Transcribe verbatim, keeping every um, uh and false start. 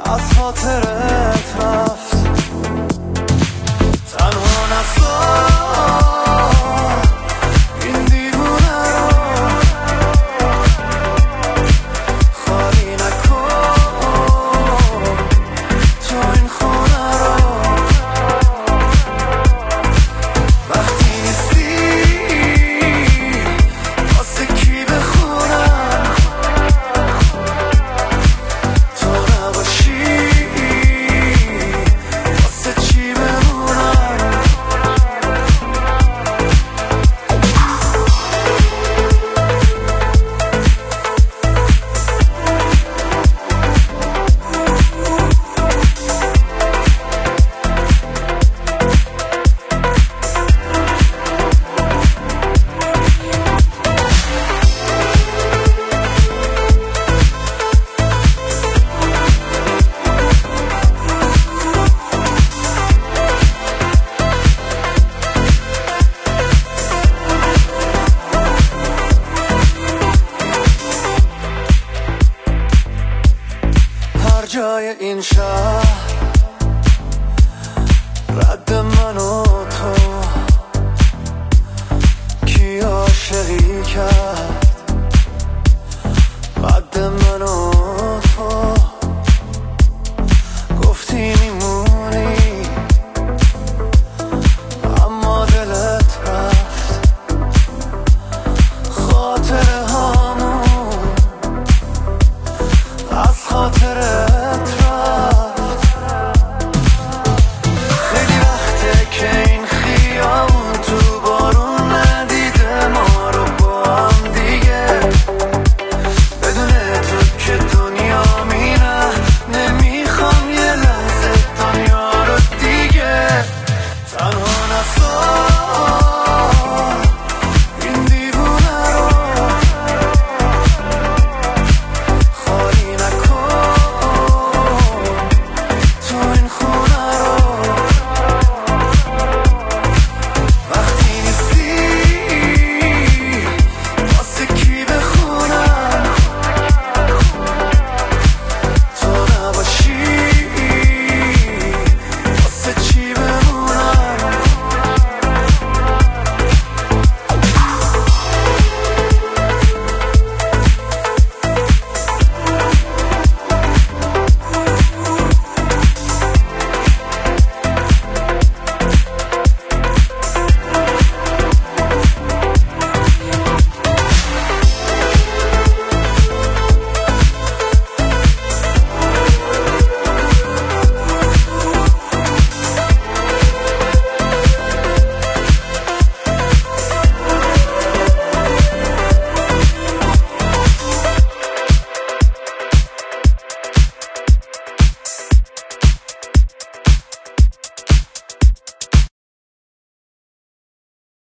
از خاطرت رفت. تنها نذار این دیوونه رو خالی نکن تو این خونه رو. وقتی نیستی واسه کی بخونم، تو نباشی واسه چی بمونم. جای این شهر رد من و تو، کی عاشقی کرد قد من و تو. گفتی میمونی اما دلت رفت. خاطره هامون از خاطره